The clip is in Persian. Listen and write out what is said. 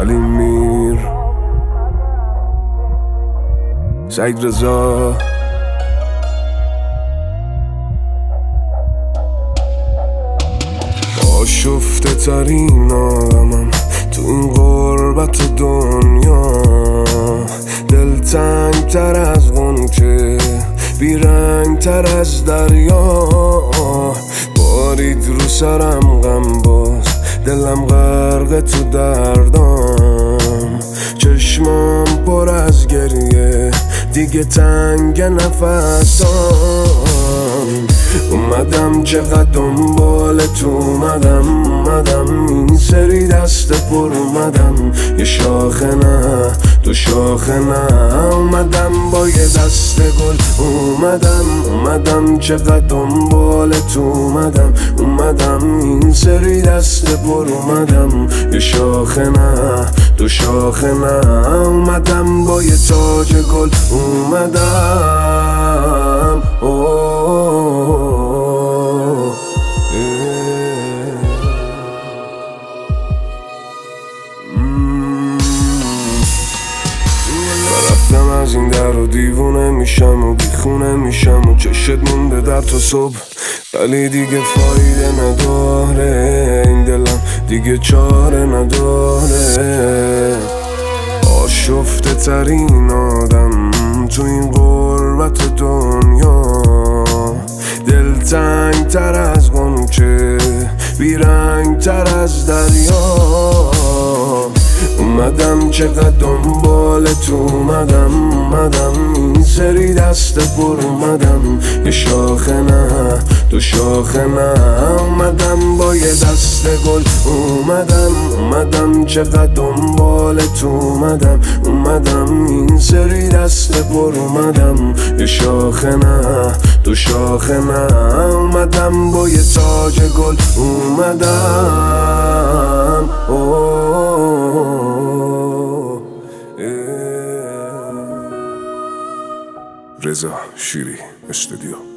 علی میر، سعید رضا. آشفته ترین آدمم تو این غربت دنیا، دلتنگ تر از غنچه، بیرنگ تر از دریا. بارید رو سرم غم باز، دلم غرق تو دردام، چشمام پر از گریه، دیگه تنگ نفسام. اومدم چقدر دنبال تو اومدم این سری دست پر اومدم، یه شاخه نه دو شاخه نه، اومدم با یه دست گل اومدم چقدر دنبال تو اومدم این سری دست پر اومدم، یه شاخه نه دو شاخه نه، اومدم با یه تاج گل اومدم. رفتم از این در و دیوونه میشم و بیخونه میشم و چشت مونده در تا صبح، ولی دیگه فایده نداره، این دلم دیگه چاره نداره. آشفته ترین آدم تو این غربت دنیا، دلتنگ تر از غنچه، بیرنگ تر از دریا. اومدم چقدر دنبال تو اومدم این سری دست پر اومدم، یه شاخه نه دو شاخه نه، اومدم با یه دست گل اومدم چقدر دنبال تو اومدم این سری دست پر اومدم، یه شاخه نه دو شاخه نه، اومدم با یه تاج گل اومدم. رضا شیری استودیو.